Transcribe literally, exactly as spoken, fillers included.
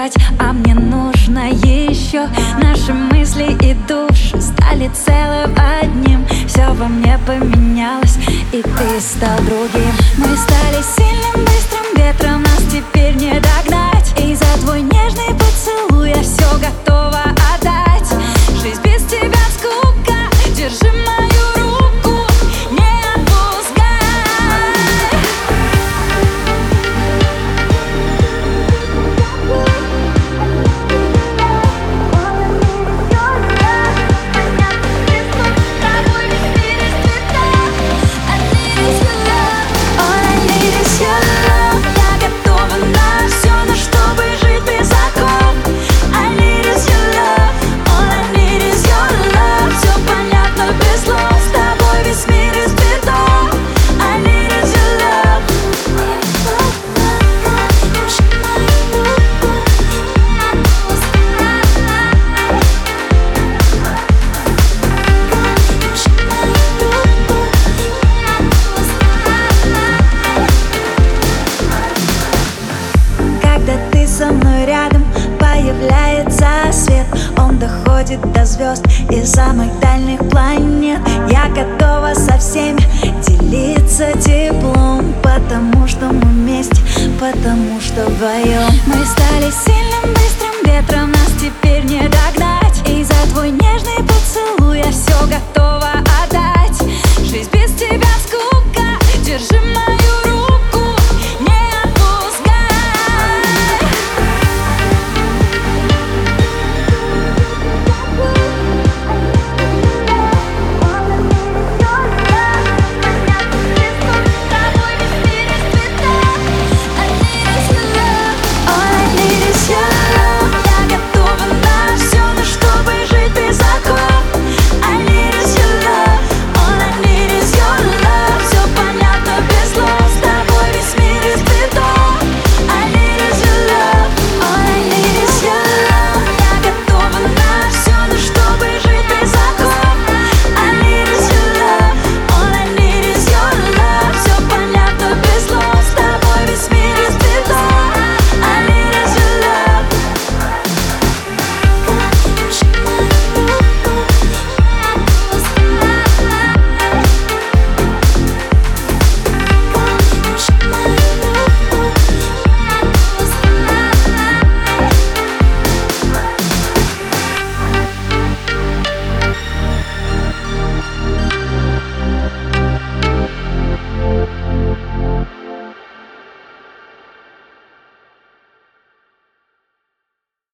дышать, а мне нужно еще. Наши мысли и души стали целым одним. Все во мне поменялось, и ты стал другим. Мы стали сильным, быстрым ветром, нас теперь не догнать. И за твой нежный поцелуй я все готова отдать. Жизнь без тебя скука, держи мою руку, не отпускай. Со мной рядом появляется свет. Он доходит до звезд и самых дальних планет. Я готова со всеми делиться теплом, потому что мы вместе, потому что вдвоем. Мы стали сильными,